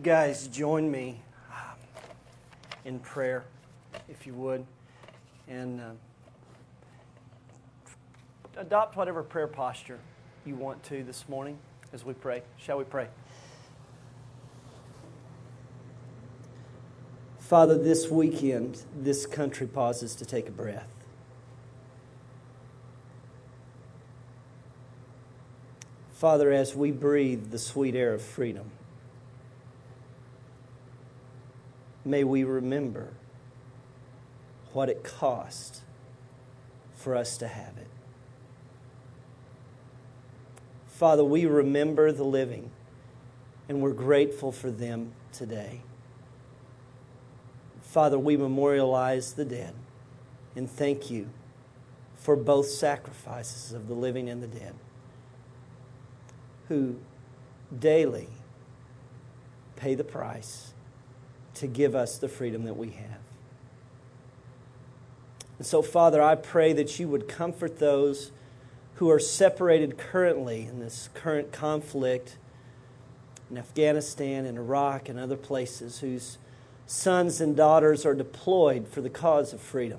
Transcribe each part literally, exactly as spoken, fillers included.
guys join me in prayer, if you would, and uh, adopt whatever prayer posture you want to this morning as we pray. Shall we pray? Father, this weekend, this country pauses to take a breath. Father, as we breathe the sweet air of freedom, may we remember what it cost for us to have it. Father, we remember the living, and we're grateful for them today. Father, we memorialize the dead, and thank you for both sacrifices of the living and the dead, who daily pay the price to give us the freedom that we have. And so, Father, I pray that you would comfort those who are separated currently in this current conflict in Afghanistan and Iraq and other places, whose sons and daughters are deployed for the cause of freedom,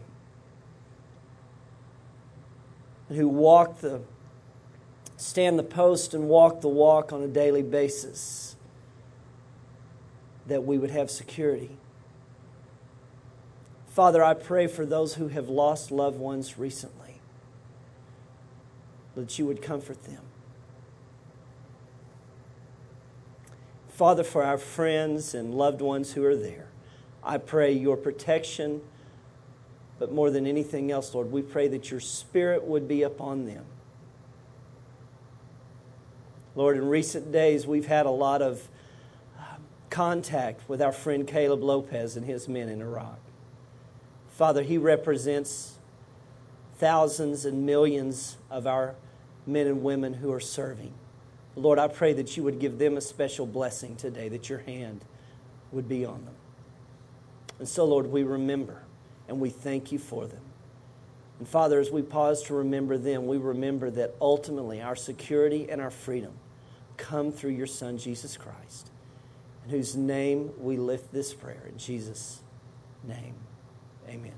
and who walk the, stand the post and walk the walk on a daily basis, that we would have security. Father, I pray for those who have lost loved ones recently, that you would comfort them. Father, for our friends and loved ones who are there, I pray your protection, but more than anything else, Lord, we pray that your Spirit would be upon them. Lord, in recent days, we've had a lot of contact with our friend Caleb Lopez and his men in Iraq. Father, he represents thousands and millions of our men and women who are serving. Lord, I pray that you would give them a special blessing today, that your hand would be on them. And so, Lord, we remember and we thank you for them. And Father, as we pause to remember them, we remember that ultimately our security and our freedom come through your Son, Jesus Christ, in whose name we lift this prayer. In Jesus' name, amen.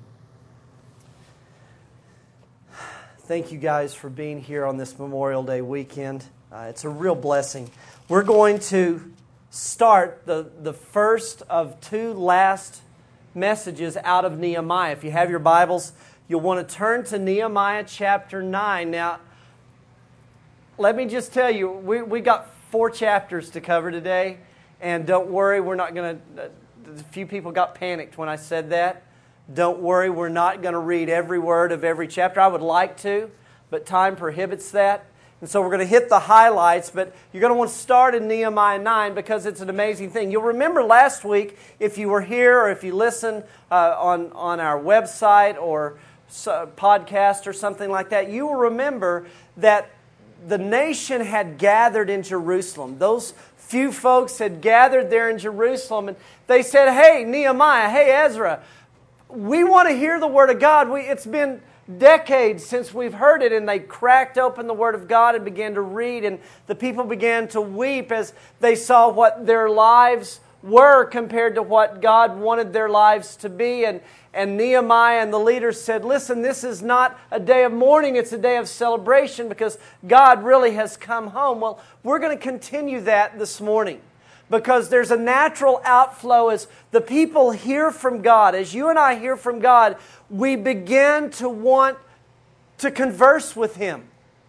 Thank you guys for being here on this Memorial Day weekend. Uh, it's a real blessing. We're going to start the, the first of two last messages out of Nehemiah. If you have your Bibles, you'll want to turn to Nehemiah chapter nine. Now, let me just tell you, we, we got four chapters to cover today. And don't worry, we're not going to, a few people got panicked when I said that. Don't worry, we're not going to read every word of every chapter. I would like to, but time prohibits that. And so we're going to hit the highlights, but you're going to want to start in Nehemiah nine because it's an amazing thing. You'll remember last week, if you were here or if you listened uh, on, on our website or uh, podcast or something like that, you will remember that the nation had gathered in Jerusalem. Those few folks had gathered there in Jerusalem, and they said, hey, Nehemiah, hey, Ezra, we want to hear the Word of God. We, it's been decades since we've heard it. And they cracked open the Word of God and began to read, and the people began to weep as they saw what their lives were compared to what God wanted their lives to be. And, and Nehemiah and the leaders said, listen, this is not a day of mourning, it's a day of celebration because God really has come home. Well, we're going to continue that this morning because there's a natural outflow as the people hear from God. As you and I hear from God, we begin to want to converse with Him.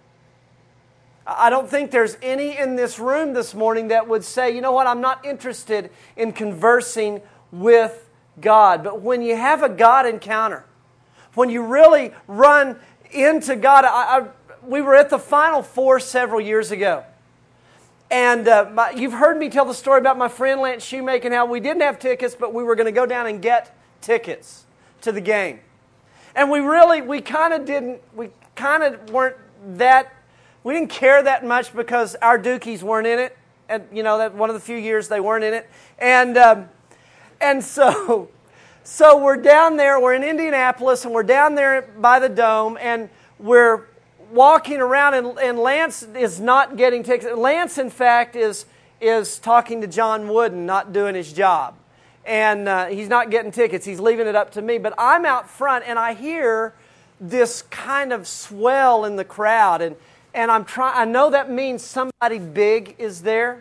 I don't think there's any in this room this morning that would say, you know what, I'm not interested in conversing with God. But when you have a God encounter, when you really run into God, I, I, we were at the Final Four several years ago. And uh, my, you've heard me tell the story about my friend Lance Shoemaker and how we didn't have tickets, but we were going to go down and get tickets to the game. And we really, we kind of didn't, we kind of weren't that, we didn't care that much because our Dukies weren't in it. And, you know, that one of the few years they weren't in it. And um, and so, so we're down there, we're in Indianapolis, and we're down there by the Dome, and we're walking around, and, and Lance is not getting tickets. Lance, in fact, is is talking to John Wooden, not doing his job. And uh, he's not getting tickets. He's leaving it up to me. But I'm out front, and I hear this kind of swell in the crowd. And, and I'm trying. I know that means somebody big is there.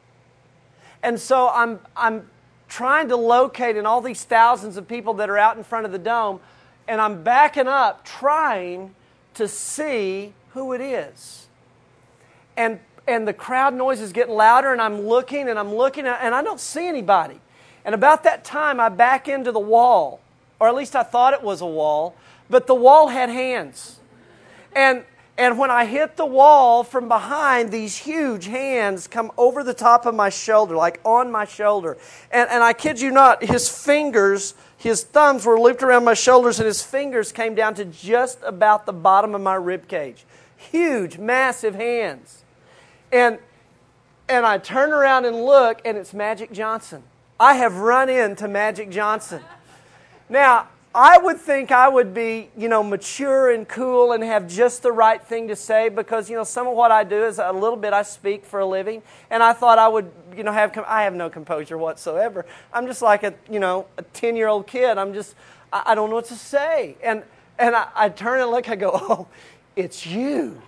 And so I'm I'm trying to locate in all these thousands of people that are out in front of the dome, and I'm backing up, trying to see who it is. And and the crowd noise is getting louder, and I'm looking, and I'm looking, and I don't see anybody. And about that time, I back into the wall, or at least I thought it was a wall, but the wall had hands. And And when I hit the wall from behind, these huge hands come over the top of my shoulder, like on my shoulder. And, and I kid you not, his fingers, his thumbs were looped around my shoulders, and his fingers came down to just about the bottom of my rib cage. Huge, massive hands. And, and I turn around and look, and it's Magic Johnson. I have run into Magic Johnson. Now, I would think I would be, you know, mature and cool and have just the right thing to say because, you know, some of what I do is a little bit I speak for a living. And I thought I would, you know, have, I have no composure whatsoever. I'm just like a, you know, a ten-year-old kid. I'm just, I, I don't know what to say. And and I, I turn and look, I go, oh, it's you.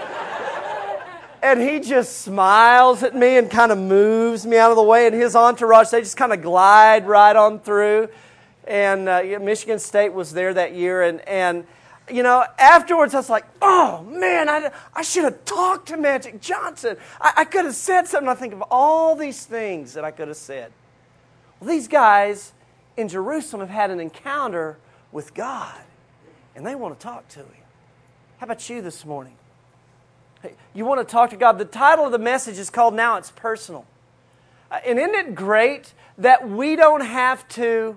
And he just smiles at me and kind of moves me out of the way. And his entourage, they just kind of glide right on through. And uh, Michigan State was there that year. And, and, you know, afterwards I was like, oh, man, I, I should have talked to Magic Johnson. I, I could have said something. I think of all these things that I could have said. Well, these guys in Jerusalem have had an encounter with God. And they want to talk to Him. How about you this morning? Hey, you want to talk to God? The title of the message is called Now It's Personal. Uh, and isn't it great that we don't have to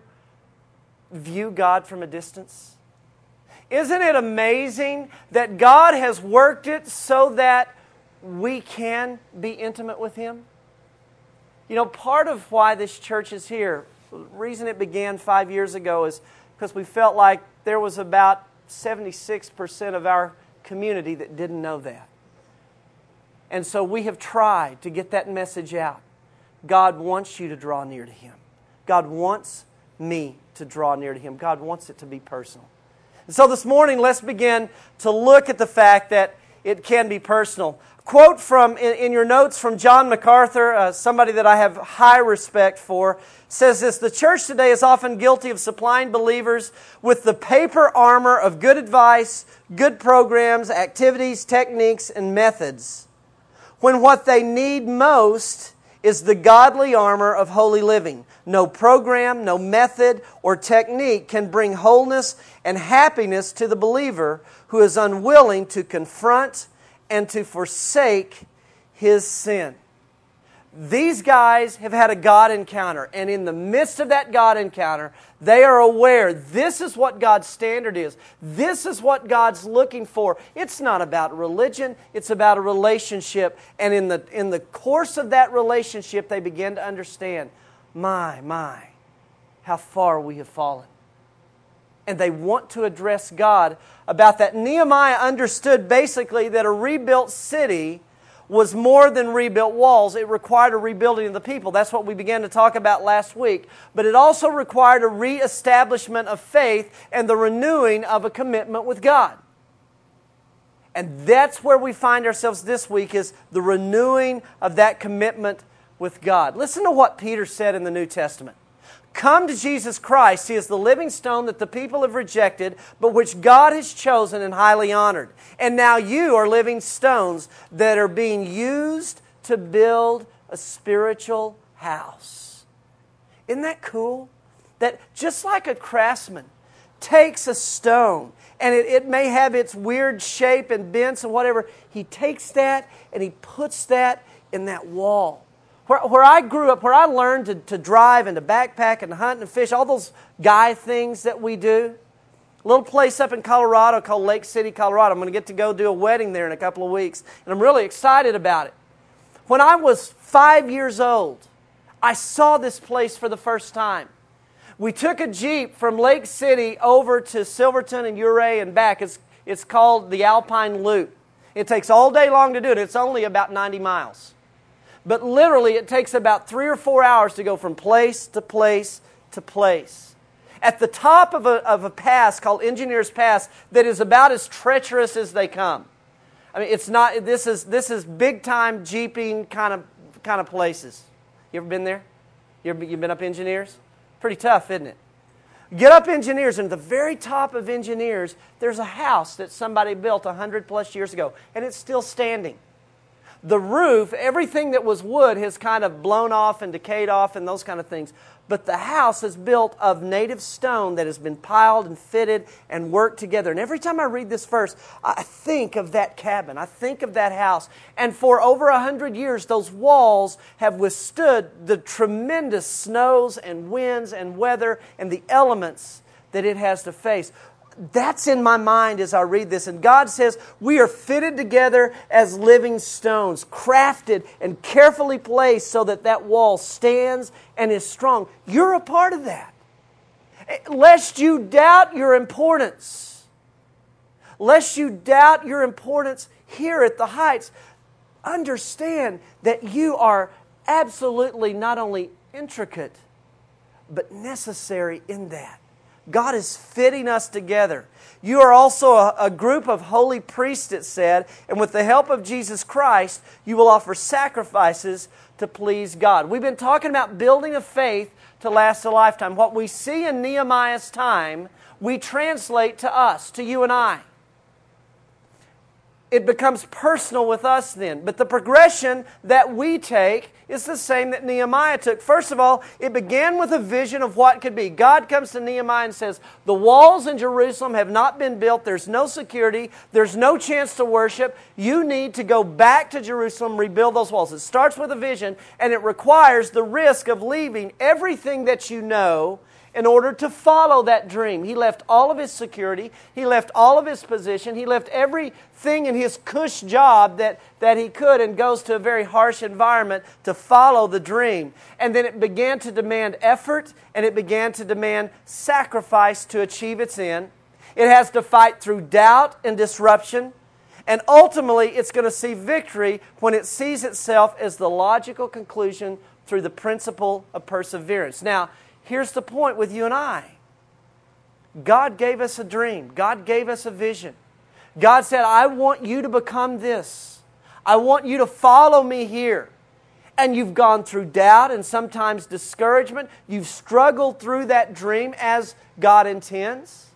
view God from a distance? Isn't it amazing that God has worked it so that we can be intimate with Him? You know, part of why this church is here, the reason it began five years ago is because we felt like there was about seventy-six percent of our community that didn't know that. And so we have tried to get that message out. God wants you to draw near to Him. God wants me to draw near to Him. God wants it to be personal. And so this morning, let's begin to look at the fact that it can be personal. Quote from in, in your notes from John MacArthur, uh, somebody that I have high respect for, says this: the church today is often guilty of supplying believers with the paper armor of good advice, good programs, activities, techniques, and methods, when what they need most is the godly armor of holy living. No program, no method, or technique can bring wholeness and happiness to the believer who is unwilling to confront and to forsake his sin. These guys have had a God encounter, and in the midst of that God encounter, they are aware this is what God's standard is. This is what God's looking for. It's not about religion, it's about a relationship. And in the, in the course of that relationship, they begin to understand, my, my, how far we have fallen. And they want to address God about that. Nehemiah understood basically that a rebuilt city was more than rebuilt walls. It required a rebuilding of the people. That's what we began to talk about last week. But it also required a reestablishment of faith and the renewing of a commitment with God. And that's where we find ourselves this week, is the renewing of that commitment with God. Listen to what Peter said in the New Testament. Come to Jesus Christ. He is the living stone that the people have rejected, but which God has chosen and highly honored. And now you are living stones that are being used to build a spiritual house. Isn't that cool? That just like a craftsman takes a stone, and it, it may have its weird shape and bends and whatever, he takes that and he puts that in that wall. Where, where I grew up, where I learned to, to drive and to backpack and hunt and fish, all those guy things that we do. A little place up in Colorado called Lake City, Colorado. I'm going to get to go do a wedding there in a couple of weeks, and I'm really excited about it. When I was five years old, I saw this place for the first time. We took a Jeep from Lake City over to Silverton and Ouray and back. It's, it's called the Alpine Loop. It takes all day long to do it. It's only about ninety miles. But literally it takes about three or four hours to go from place to place to place. At the top of a, of a pass called Engineers Pass that is about as treacherous as they come. I mean, it's not, this is, this is big time jeeping kind of, kind of places. You ever been there? You ever, you've been up Engineers? Pretty tough, isn't it? Get up Engineers, and at the very top of Engineers, there's a house that somebody built one hundred plus years ago, and it's still standing. The roof, everything that was wood has kind of blown off and decayed off and those kind of things. But the house is built of native stone that has been piled and fitted and worked together. And every time I read this verse, I think of that cabin. I think of that house. And for over a hundred years, those walls have withstood the tremendous snows and winds and weather and the elements that it has to face. That's in my mind as I read this. And God says we are fitted together as living stones, crafted and carefully placed so that that wall stands and is strong. You're a part of that. Lest you doubt your importance. Lest you doubt your importance here at the Heights. Understand that you are absolutely not only intricate, but necessary in that. God is fitting us together. You are also a, a group of holy priests, it said, and with the help of Jesus Christ, you will offer sacrifices to please God. We've been talking about building a faith to last a lifetime. What we see in Nehemiah's time, we translate to us, to you and I. It becomes personal with us then. But the progression that we take is the same that Nehemiah took. First of all, it began with a vision of what could be. God comes to Nehemiah and says, the walls in Jerusalem have not been built. There's no security. There's no chance to worship. You need to go back to Jerusalem, rebuild those walls. It starts with a vision, and it requires the risk of leaving everything that you know in order to follow that dream. He left all of his security. He left all of his position. He left everything in his cush job that, that he could and goes to a very harsh environment to follow the dream. And then it began to demand effort and it began to demand sacrifice to achieve its end. It has to fight through doubt and disruption. And ultimately, it's going to see victory when it sees itself as the logical conclusion through the principle of perseverance. Now, here's the point with you and I. God gave us a dream. God gave us a vision. God said, I want you to become this. I want you to follow me here. And you've gone through doubt and sometimes discouragement. You've struggled through that dream as God intends.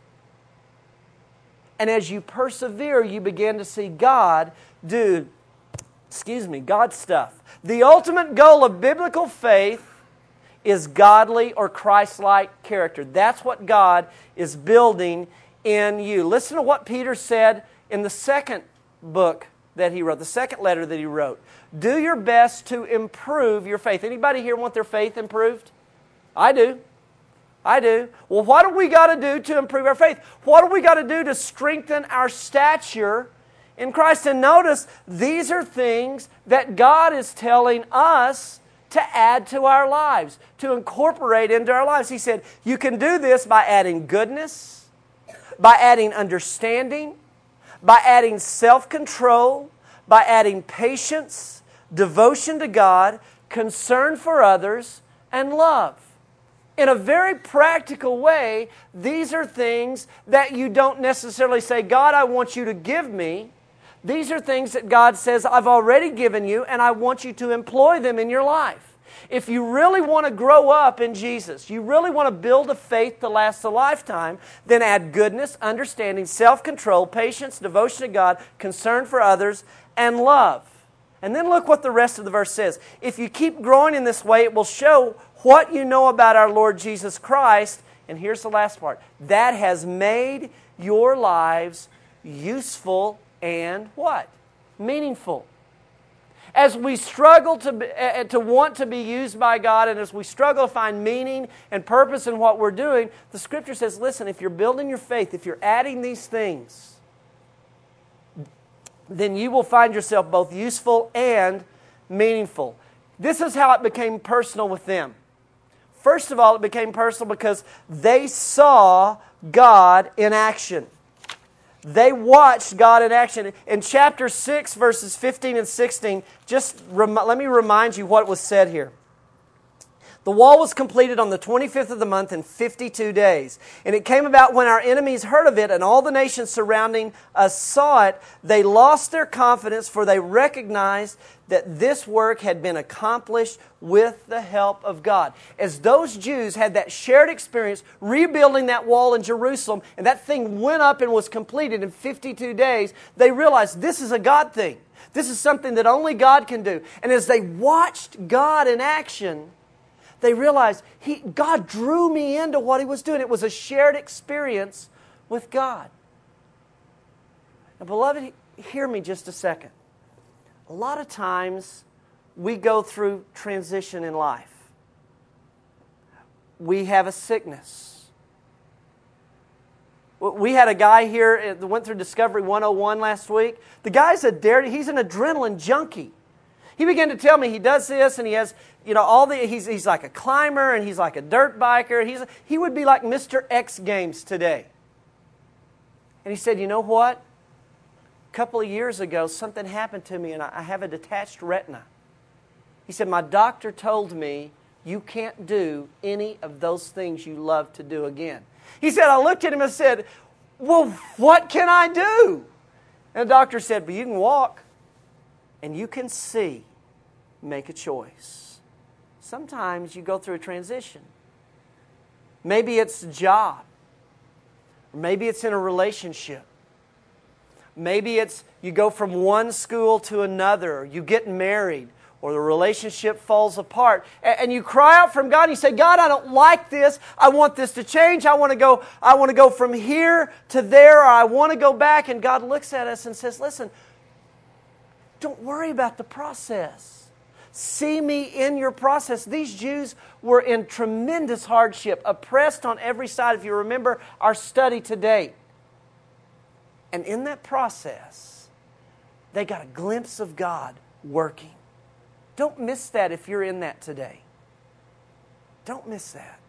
And as you persevere, you begin to see God do, excuse me, God stuff. The ultimate goal of biblical faith is godly or Christ-like character. That's what God is building in you. Listen to what Peter said in the second book that he wrote, the second letter that he wrote. Do your best to improve your faith. Anybody here want their faith improved? I do. I do. Well, what do we got to do to improve our faith? What do we got to do to strengthen our stature in Christ? And notice, these are things that God is telling us to add to our lives, to incorporate into our lives. He said, you can do this by adding goodness, by adding understanding, by adding self-control, by adding patience, devotion to God, concern for others, and love. In a very practical way, these are things that you don't necessarily say, God, I want you to give me. These are things that God says, I've already given you, and I want you to employ them in your life. If you really want to grow up in Jesus, you really want to build a faith to last a lifetime, then add goodness, understanding, self-control, patience, devotion to God, concern for others, and love. And then look what the rest of the verse says. If you keep growing in this way, it will show what you know about our Lord Jesus Christ. And here's the last part. That has made your lives useful and what? Meaningful. As we struggle to, be, uh, to want to be used by God, and as we struggle to find meaning and purpose in what we're doing, the Scripture says, listen, if you're building your faith, if you're adding these things, then you will find yourself both useful and meaningful. This is how it became personal with them. First of all, it became personal because they saw God in action. They watched God in action. In chapter six, verses fifteen and sixteen, just rem- let me remind you what was said here. The wall was completed on the twenty-fifth of the month in fifty-two days. And it came about when our enemies heard of it and all the nations surrounding us saw it, they lost their confidence, for they recognized that this work had been accomplished with the help of God. As those Jews had that shared experience rebuilding that wall in Jerusalem, and that thing went up and was completed in fifty-two days, they realized this is a God thing. This is something that only God can do. And as they watched God in action, they realized he, God drew me into what He was doing. It was a shared experience with God. Now, beloved, hear me just a second. A lot of times we go through transition in life. We have a sickness. We had a guy here that went through Discovery one oh one last week. The guy's a dare, he's an adrenaline junkie. He began to tell me he does this and he has, you know, all the, he's, he's like a climber and he's like a dirt biker. He's, he would be like Mister X Games today. And he said, you know what? A couple of years ago, something happened to me and I have a detached retina. He said, my doctor told me you can't do any of those things you love to do again. He said, I looked at him and said, well, what can I do? And the doctor said, well, you can walk and you can see. Make a choice. Sometimes you go through a transition. Maybe it's a job. Or maybe it's in a relationship. Maybe it's you go from one school to another. Or you get married. Or the relationship falls apart. And you cry out from God and you say, God, I don't like this. I want this to change. I want to go, I want to go from here to there. Or I want to go back. And God looks at us and says, listen, don't worry about the process. See me in your process. These Jews were in tremendous hardship, oppressed on every side, if you remember our study today. And in that process, they got a glimpse of God working. Don't miss that if you're in that today. Don't miss that.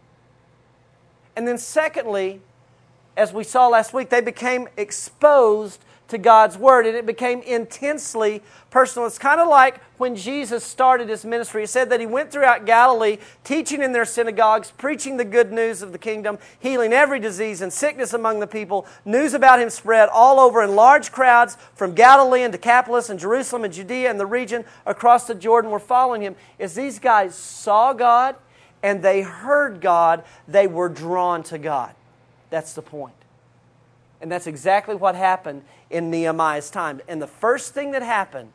And then secondly, as we saw last week, they became exposed to God's Word, and it became intensely personal. It's kind of like when Jesus started His ministry. It said that He went throughout Galilee, teaching in their synagogues, preaching the good news of the kingdom, healing every disease and sickness among the people. News about Him spread all over, and large crowds from Galilee and Decapolis and Jerusalem and Judea and the region across the Jordan were following Him. As these guys saw God and they heard God, they were drawn to God. That's the point. And that's exactly what happened in Nehemiah's time. And the first thing that happened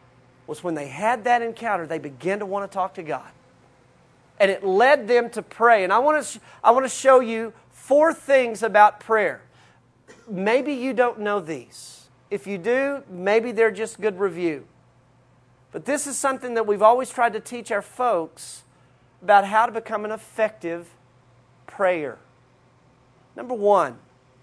was when they had that encounter, they began to want to talk to God. And it led them to pray. And I want to, I want to show you four things about prayer. Maybe you don't know these. If you do, maybe they're just good review. But this is something that we've always tried to teach our folks about how to become an effective prayer. Number one,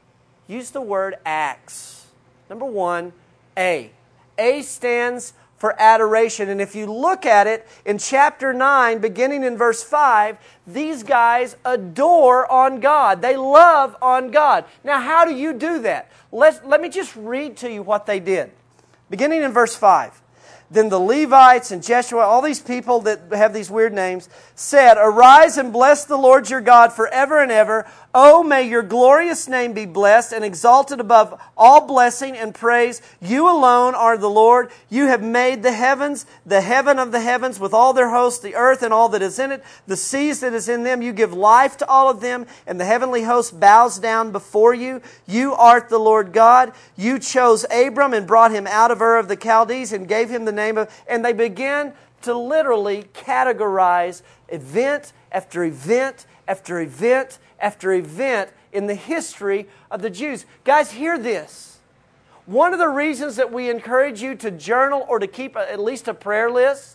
use the word acts. Number one, A. A stands for adoration. And if you look at it in chapter nine, beginning in verse five, these guys adore on God. They love on God. Now, how do you do that? Let's, let me just read to you what they did. Beginning in verse five. Then the Levites and Jeshua, all these people that have these weird names, said, arise and bless the Lord your God forever and ever. Oh, may your glorious name be blessed and exalted above all blessing and praise. You alone are the Lord. You have made the heavens, the heaven of the heavens with all their hosts, the earth and all that is in it, the seas that is in them. You give life to all of them, and the heavenly host bows down before you. You art the Lord God. You chose Abram and brought him out of Ur of the Chaldees and gave him the name of... And they began to literally categorize event after event after event after event in the history of the Jews. Guys, hear this. One of the reasons that we encourage you to journal or to keep a, at least a prayer list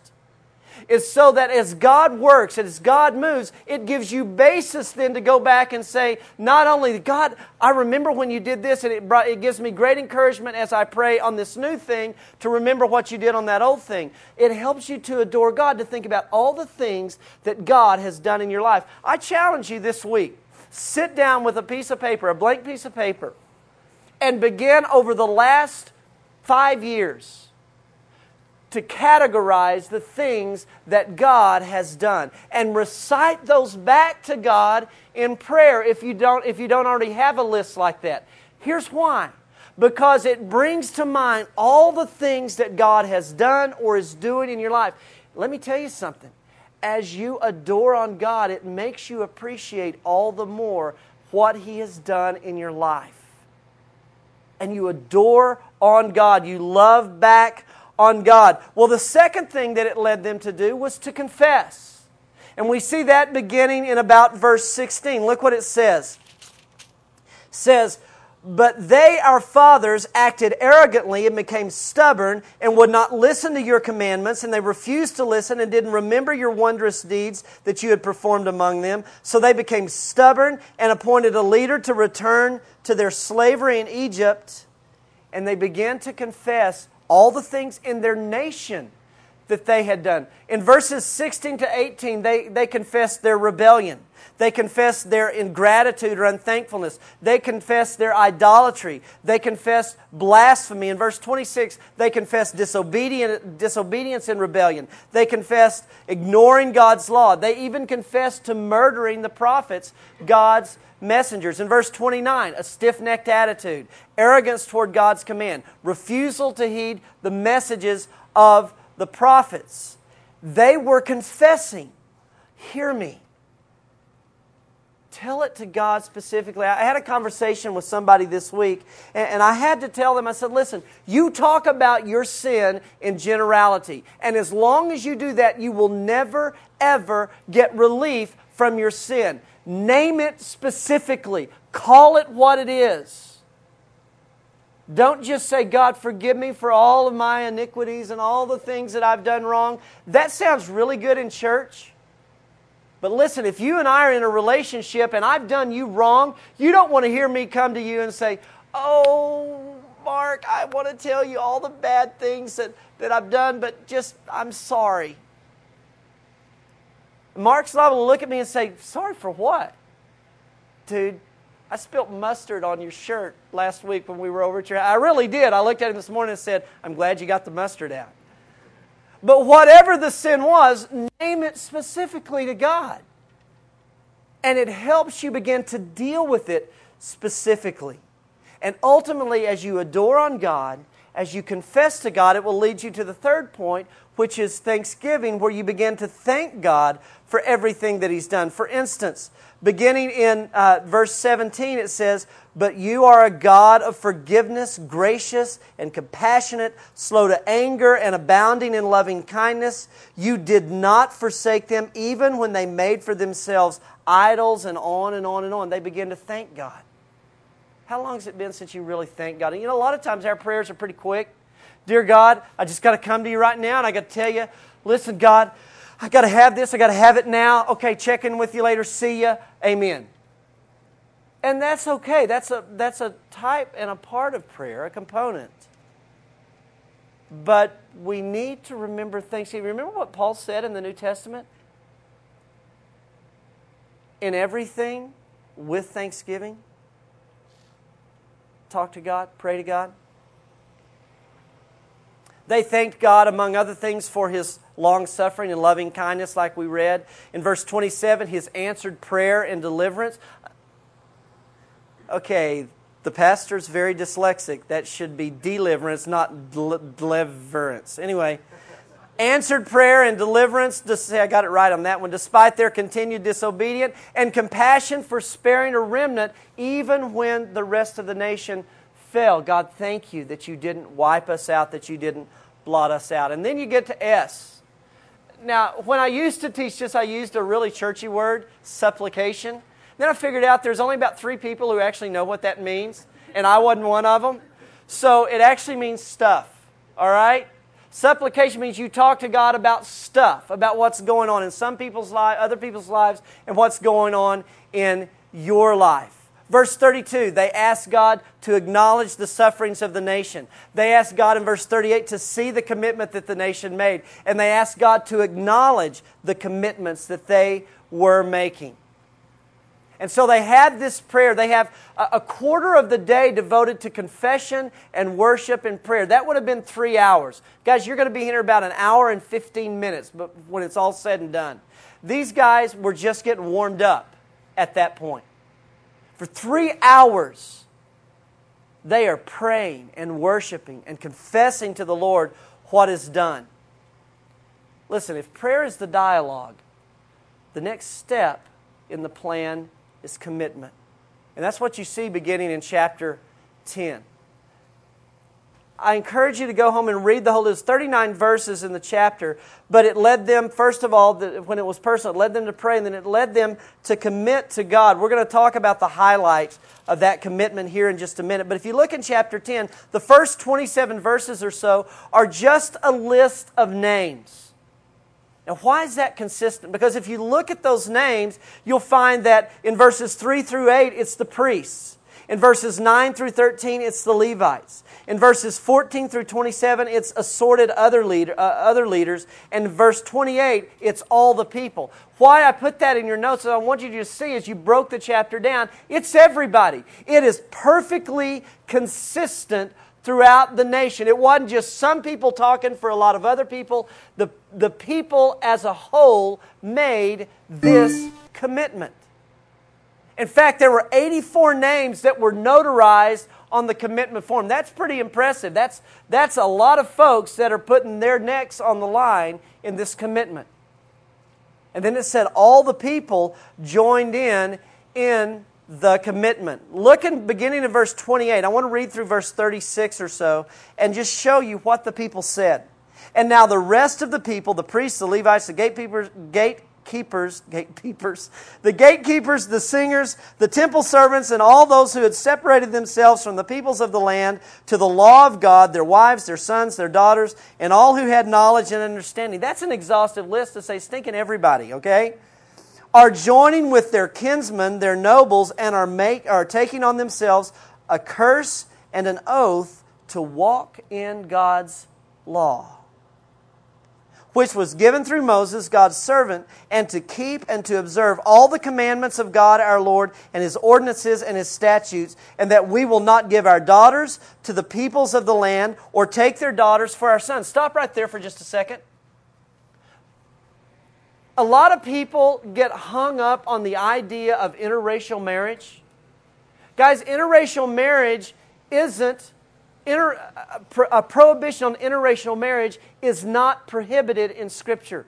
is so that as God works, as God moves, it gives you basis then to go back and say, not only, God, I remember when you did this, and it, brought, it gives me great encouragement as I pray on this new thing to remember what you did on that old thing. It helps you to adore God, to think about all the things that God has done in your life. I challenge you this week, sit down with a piece of paper, a blank piece of paper, and begin over the last five years to categorize the things that God has done and recite those back to God in prayer if you don't, if you don't already have a list like that. Here's why. Because it brings to mind all the things that God has done or is doing in your life. Let me tell you something. As you adore on God, it makes you appreciate all the more what He has done in your life. And you adore on God. You love back on God. Well, the second thing that it led them to do was to confess. And we see that beginning in about verse sixteen. Look what it says. It says, "But they, our fathers, acted arrogantly and became stubborn and would not listen to your commandments, and they refused to listen and didn't remember your wondrous deeds that you had performed among them. So they became stubborn and appointed a leader to return to their slavery in Egypt, and they began to confess all the things in their nation that they had done." In verses sixteen to eighteen, they, they confessed their rebellion. They confessed their ingratitude or unthankfulness. They confessed their idolatry. They confessed blasphemy. In verse twenty-six, they confessed disobedient, disobedience and rebellion. They confessed ignoring God's law. They even confessed to murdering the prophets, God's messengers. In verse twenty-nine, a stiff-necked attitude, arrogance toward God's command, refusal to heed the messages of the prophets. They were confessing, hear me. Tell it to God specifically. I had a conversation with somebody this week, and I had to tell them, I said, listen, you talk about your sin in generality, and as long as you do that, you will never, ever get relief from your sin. Name it specifically. Call it what it is. Don't just say, God, forgive me for all of my iniquities and all the things that I've done wrong. That sounds really good in church. But listen, if you and I are in a relationship and I've done you wrong, you don't want to hear me come to you and say, oh, Mark, I want to tell you all the bad things that, that I've done, but just, I'm sorry. Mark's liable to look at me and say, sorry for what? Dude, I spilt mustard on your shirt last week when we were over at your house. I really did. I looked at him this morning and said, I'm glad you got the mustard out. But whatever the sin was, name it specifically to God. And it helps you begin to deal with it specifically. And ultimately, as you adore on God, as you confess to God, it will lead you to the third point, which is thanksgiving, where you begin to thank God for everything that He's done. For instance, beginning in uh, verse seventeen, it says, "But you are a God of forgiveness, gracious and compassionate, slow to anger and abounding in loving kindness. You did not forsake them even when they made for themselves idols," and on and on and on. They begin to thank God. How long has it been since you really thanked God? And you know, a lot of times our prayers are pretty quick. Dear God, I just got to come to you right now and I got to tell you, listen, God, I got to have this. I got to have it now. Okay, check in with you later. See ya. Amen. And that's okay. That's a, that's a type and a part of prayer, a component. But we need to remember Thanksgiving. Remember what Paul said in the New Testament? In everything, with thanksgiving, talk to God, pray to God. They thanked God, among other things, for His long-suffering and loving kindness, like we read. In verse twenty-seven, His answered prayer and deliverance. Okay, the pastor's very dyslexic. That should be deliverance, not del- deliverance. Anyway, answered prayer and deliverance. Just say I got it right on that one. Despite their continued disobedience, and compassion for sparing a remnant, even when the rest of the nation fell. God, thank you that you didn't wipe us out, that you didn't blot us out. And then you get to S. Now, when I used to teach this, I used a really churchy word, supplication. Then I figured out there's only about three people who actually know what that means, and I wasn't one of them. So it actually means stuff, all right? Supplication means you talk to God about stuff, about what's going on in some people's lives, other people's lives, and what's going on in your life. Verse thirty-two, they asked God to acknowledge the sufferings of the nation. They asked God in verse thirty-eight to see the commitment that the nation made. And they asked God to acknowledge the commitments that they were making. And so they had this prayer. They have a quarter of the day devoted to confession and worship and prayer. That would have been three hours. Guys, you're going to be here about an hour and fifteen minutes but when it's all said and done. These guys were just getting warmed up at that point. For three hours, they are praying and worshiping and confessing to the Lord what is done. Listen, if prayer is the dialogue, the next step in the plan is commitment. And that's what you see beginning in chapter ten. I encourage you to go home and read the whole, there's thirty-nine verses in the chapter, but it led them, first of all, when it was personal, it led them to pray, and then it led them to commit to God. We're going to talk about the highlights of that commitment here in just a minute. But if you look in chapter ten, the first twenty-seven verses or so are just a list of names. Now, why is that consistent? Because if you look at those names, you'll find that in verses three through eight, it's the priests. In verses nine through thirteen, it's the Levites. In verses fourteen through twenty-seven, it's assorted other leader, uh, other leaders. And in verse twenty-eight, it's all the people. Why I put that in your notes, and I want you to see as you broke the chapter down, it's everybody. It is perfectly consistent throughout the nation. It wasn't just some people talking for a lot of other people. The, the people as a whole made this commitment. In fact, there were eighty-four names that were notarized on the commitment form. That's pretty impressive. That's, that's a lot of folks that are putting their necks on the line in this commitment. And then it said all the people joined in in the commitment. Look in beginning of verse twenty-eight. I want to read through verse thirty-six or so and just show you what the people said. And now the rest of the people, the priests, the Levites, the gatekeepers, gatekeepers, gatekeepers, the gatekeepers, the singers, the temple servants, and all those who had separated themselves from the peoples of the land to the law of God, their wives, their sons, their daughters, and all who had knowledge and understanding. That's an exhaustive list to say stinking everybody, okay? Are joining with their kinsmen, their nobles, and are make are taking on themselves a curse and an oath to walk in God's law, which was given through Moses, God's servant, and to keep and to observe all the commandments of God our Lord and His ordinances and His statutes, and that we will not give our daughters to the peoples of the land or take their daughters for our sons. Stop right there for just a second. A lot of people get hung up on the idea of interracial marriage. Guys, interracial marriage isn't, inter, a prohibition on interracial marriage is not prohibited in Scripture.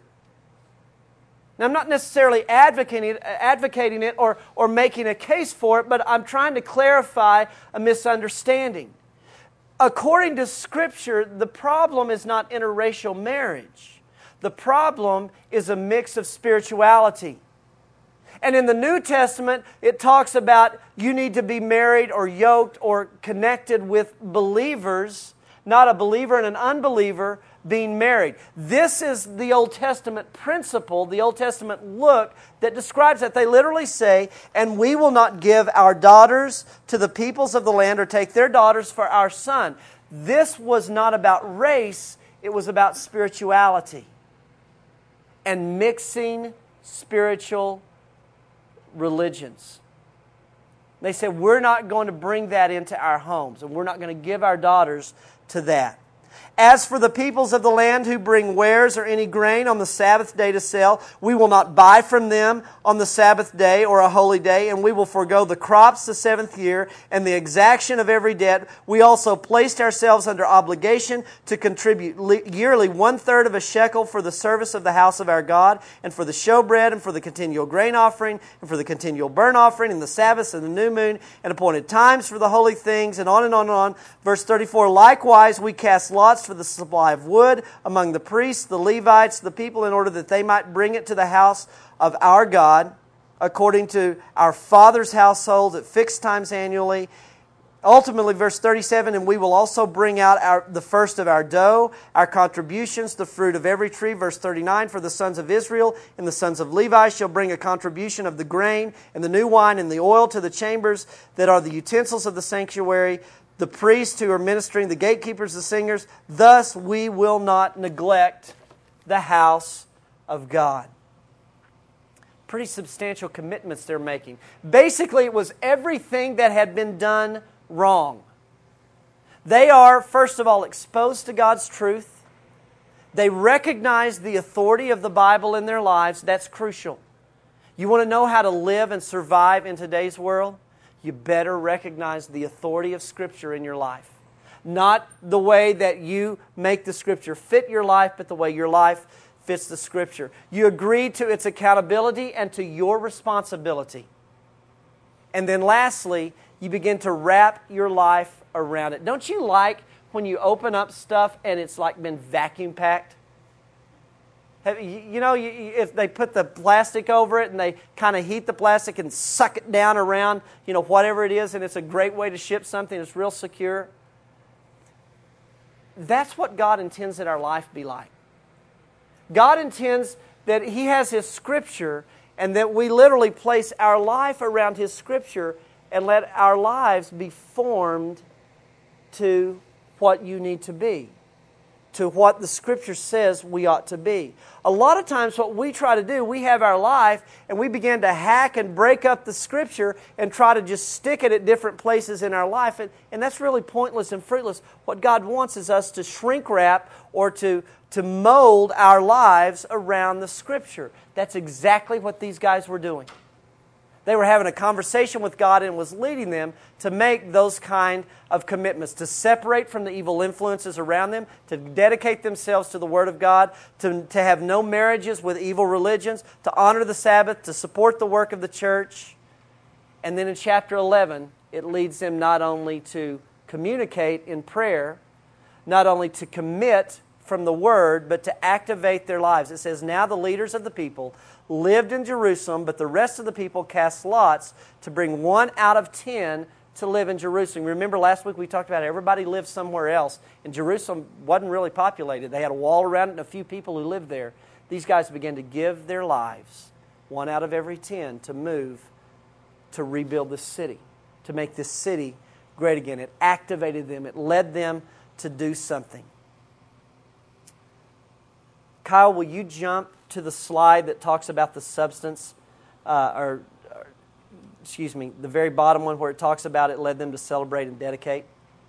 Now, I'm not necessarily advocating, advocating it or, or making a case for it, but I'm trying to clarify a misunderstanding. According to Scripture, the problem is not interracial marriage. The problem is a mix of spirituality. And in the New Testament, it talks about you need to be married or yoked or connected with believers, not a believer and an unbeliever being married. This is the Old Testament principle, the Old Testament look that describes that. They literally say, and we will not give our daughters to the peoples of the land or take their daughters for our son. This was not about race, it was about spirituality. And mixing spiritual religions. They said, we're not going to bring that into our homes, and we're not going to give our daughters to that. As for the peoples of the land who bring wares or any grain on the Sabbath day to sell, we will not buy from them on the Sabbath day or a holy day, and we will forego the crops the seventh year and the exaction of every debt. We also placed ourselves under obligation to contribute yearly one-third of a shekel for the service of the house of our God, and for the showbread, and for the continual grain offering, and for the continual burnt offering, and the Sabbaths and the new moon, and appointed times for the holy things, and on and on and on. Verse thirty-four, likewise we cast lots for the supply of wood among the priests, the Levites, the people, in order that they might bring it to the house of our God, according to our father's household at fixed times annually. Ultimately, verse thirty-seven, and we will also bring out our, the first of our dough, our contributions, the fruit of every tree. Verse thirty-nine, for the sons of Israel and the sons of Levi shall bring a contribution of the grain and the new wine and the oil to the chambers that are the utensils of the sanctuary, the priests who are ministering, the gatekeepers, the singers. Thus we will not neglect the house of God. pretty substantial commitments they're making. Basically, it was everything that had been done wrong. They are, first of all, exposed to God's truth. They recognize the authority of the Bible in their lives. That's crucial. You want to know how to live and survive in today's world? You better recognize the authority of Scripture in your life. Not the way that you make the Scripture fit your life, but the way your life fits the Scripture. You agree to its accountability and to your responsibility. And then lastly, you begin to wrap your life around it. Don't you like when you open up stuff and it's like been vacuum packed? Have, you, you know, you, if they put the plastic over it and they kind of heat the plastic and suck it down around, you know, whatever it is, and it's a great way to ship something that's real secure. That's what God intends that our life be like. God intends that He has His Scripture and that we literally place our life around His Scripture and let our lives be formed to what you need to be, to what the Scripture says we ought to be. A lot of times what we try to do, we have our life and we begin to hack and break up the Scripture and try to just stick it at different places in our life. And, and that's really pointless and fruitless. What God wants is us to shrink wrap or to, to mold our lives around the Scripture. That's exactly what these guys were doing. They were having a conversation with God and was leading them to make those kind of commitments, to separate from the evil influences around them, to dedicate themselves to the Word of God, to, to have no marriages with evil religions, to honor the Sabbath, to support the work of the church. And then in chapter eleven, it leads them not only to communicate in prayer, not only to commit from the Word, but to activate their lives. It says, now the leaders of the people lived in Jerusalem, but the rest of the people cast lots to bring one out of ten to live in Jerusalem. Remember last week we talked about everybody lived somewhere else, and Jerusalem wasn't really populated. They had a wall around it and a few people who lived there. These guys began to give their lives, one out of every ten, to move to rebuild this city, to make this city great again. It activated them. It led them to do something. Kyle, will you jump to the slide that talks about the substance, uh, or, or, excuse me, the very bottom one where it talks about it led them to celebrate and dedicate?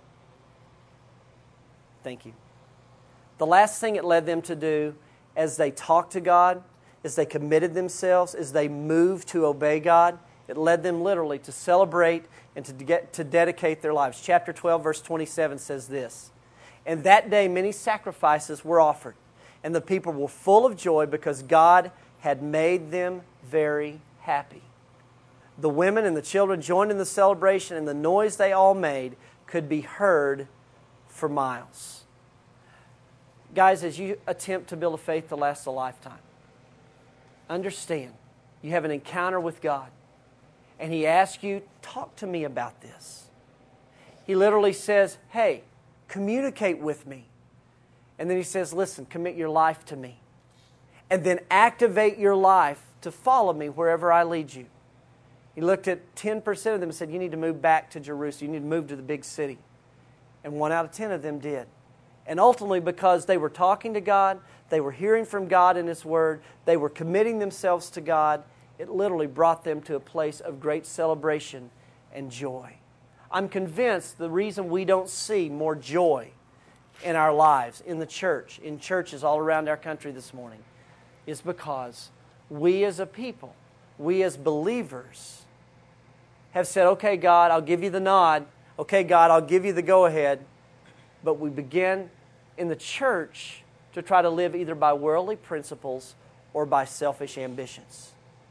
Thank you. The last thing it led them to do as they talked to God, as they committed themselves, as they moved to obey God, it led them literally to celebrate and to, get, to dedicate their lives. Chapter twelve, verse twenty-seven says this, and that day many sacrifices were offered, and the people were full of joy because God had made them very happy. The women and the children joined in the celebration, and the noise they all made could be heard for miles. Guys, as you attempt to build a faith to last a lifetime, understand you have an encounter with God, and He asks you, talk to me about this. He literally says, hey, communicate with me. And then He says, listen, commit your life to me. And then activate your life to follow me wherever I lead you. He looked at ten percent of them and said, you need to move back to Jerusalem. You need to move to the big city. And one out of ten of them did. And ultimately, because they were talking to God, they were hearing from God in His Word, they were committing themselves to God, it literally brought them to a place of great celebration and joy. I'm convinced the reason we don't see more joy in our lives, in the church, in churches all around our country this morning, is because we as a people, we as believers, have said, okay, God, I'll give you the nod. Okay, God, I'll give you the go-ahead. But we begin in the church to try to live either by worldly principles or by selfish ambitions.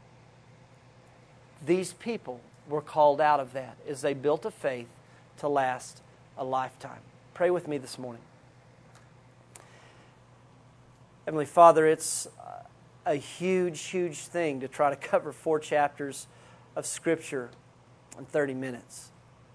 These people were called out of that as they built a faith to last a lifetime. Pray with me this morning. Heavenly Father, it's a huge, huge thing to try to cover four chapters of Scripture in thirty minutes.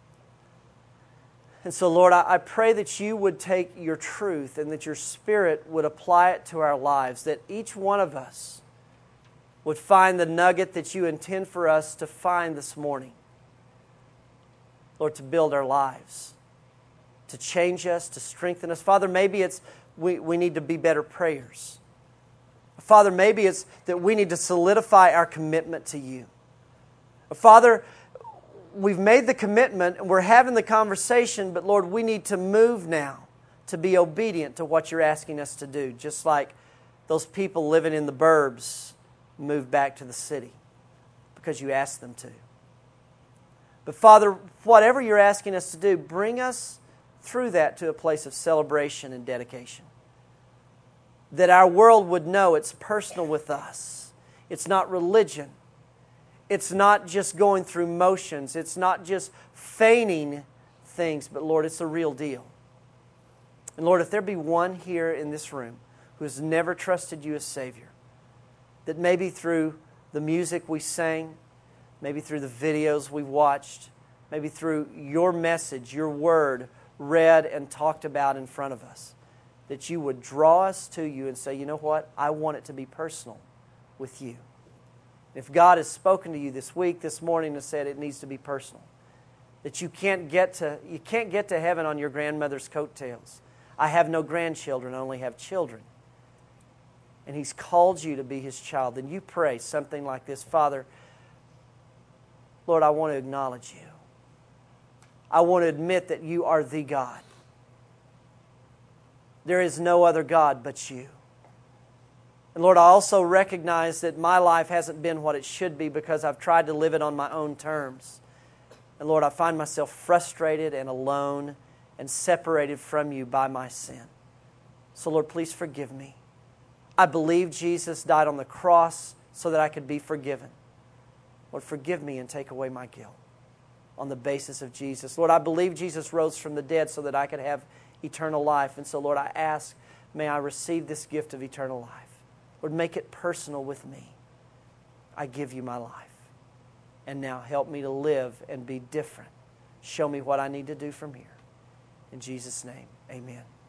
And so, Lord, I pray that You would take Your truth and that Your Spirit would apply it to our lives, that each one of us would find the nugget that You intend for us to find this morning. Lord, to build our lives, to change us, to strengthen us. Father, maybe it's we, we need to be better prayers. Father, maybe it's that we need to solidify our commitment to You. Father, we've made the commitment and we're having the conversation, but Lord, we need to move now to be obedient to what You're asking us to do, just like those people living in the burbs moved back to the city because You asked them to. But Father, whatever You're asking us to do, bring us through that to a place of celebration and dedication. That our world would know it's personal with us. It's not religion. It's not just going through motions. It's not just feigning things, but Lord, it's the real deal. And Lord, if there be one here in this room who has never trusted You as Savior, that maybe through the music we sang, maybe through the videos we watched, maybe through Your message, Your word read and talked about in front of us, that You would draw us to You and say, you know what, I want it to be personal with You. If God has spoken to you this week, this morning, and said it needs to be personal, that you can't get to you can't get to heaven on your grandmother's coattails. I have no grandchildren, I only have children. And He's called you to be His child. Then you pray something like this: Father, Lord, I want to acknowledge You. I want to admit that You are the God. There is no other God but You. And Lord, I also recognize that my life hasn't been what it should be because I've tried to live it on my own terms. And Lord, I find myself frustrated and alone and separated from You by my sin. So Lord, please forgive me. I believe Jesus died on the cross so that I could be forgiven. Lord, forgive me and take away my guilt on the basis of Jesus. Lord, I believe Jesus rose from the dead so that I could have eternal life. And so Lord, I ask, may I receive this gift of eternal life. Lord, make it personal with me. I give You my life. And now help me to live and be different. Show me what I need to do from here. In Jesus' name, amen.